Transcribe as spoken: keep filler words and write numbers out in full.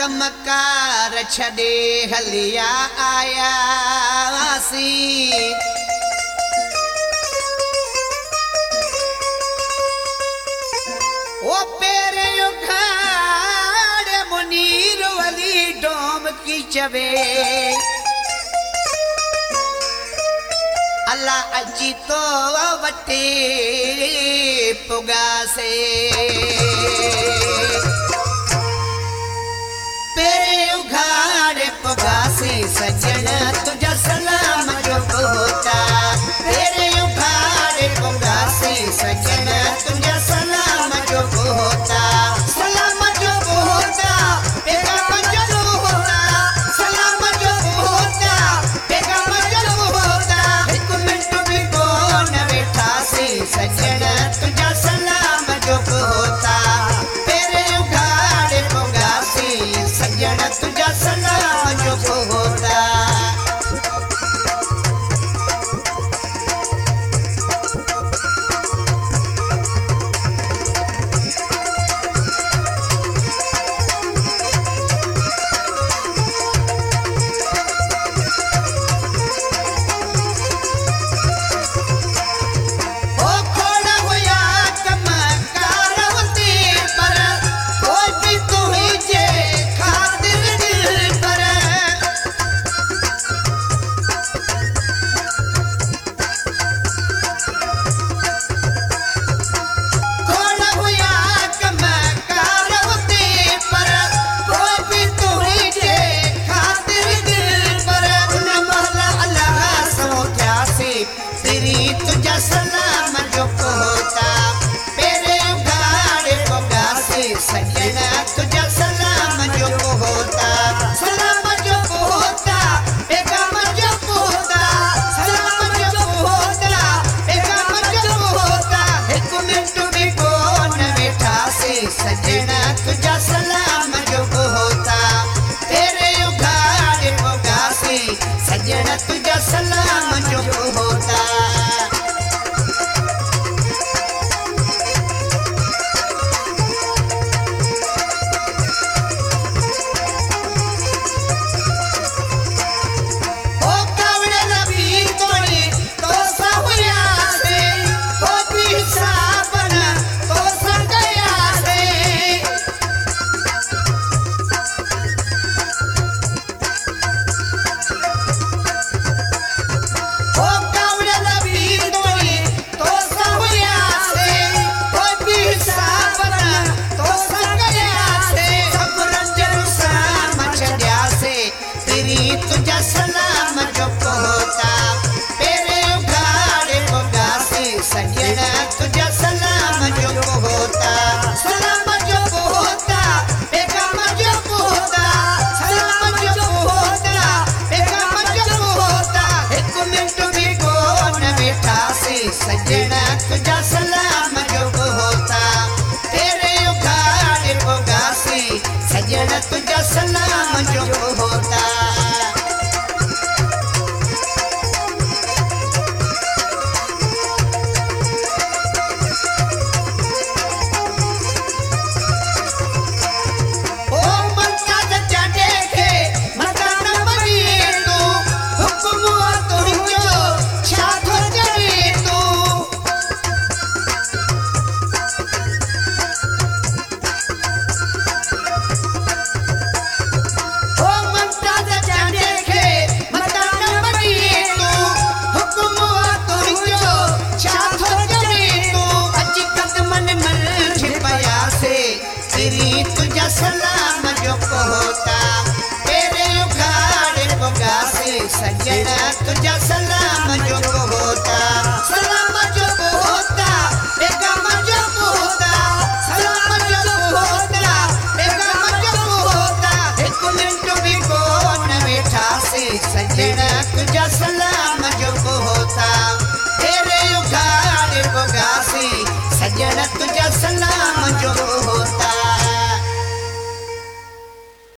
कमकार छड़े हलिया आया वासी ओ पेरे उखाड़े मुनीर वाली डोम की चवे अल्लाह अजी तो वटे पुगा से पेरे उघाड़े पुगा से सजन तुझा सलाम जो होता पेरे उघाड़े पुगा से सजन तुझा सलाम जो होता सलाम जो होता पैगाम जो होता सलाम जो होता पैगाम जो होता एक मिनट भी कौन बैठा से सजन तुझा सलाम जो होता पेरे उघाड़े पुगा से सजन तुझा सलाम जो होता सलाम जो होता पेरे उघाड़े पुगा से सजन तुझा सलाम जो होता सलाम जो होता पैगाम जो होता सलाम जो होता पैगाम जो होता एक मिनट भी कौन बैठा से सजन तुझा सलाम जो होता पेरे उघाड़े पुगा से सजन तुझा सलाम जो होता तुझा सलाम जो होता पेरे उघाड़े पुगा से सजन तुझा सलाम जो होता सलाम जो होता पैगाम जो होता सलाम जो होता पैगाम जो होता एक मिनट भी कौन बैठा से सजन तुझा सलाम जो होता पेरे उघाड़े पुगा से सजन तुझा सलाम जो होता तुझा सलाम जो होता पेरे उघाड़े पुगा से सजन तुझा सलाम जो होता सलाम जो होता पैगाम जो होता सलाम जो होता पैगाम जो होता एक मिनट भी कौन बैठा से सजन तुझा सलाम जो होता पेरे उघाड़े पुगा से सजन तुझा सलाम जो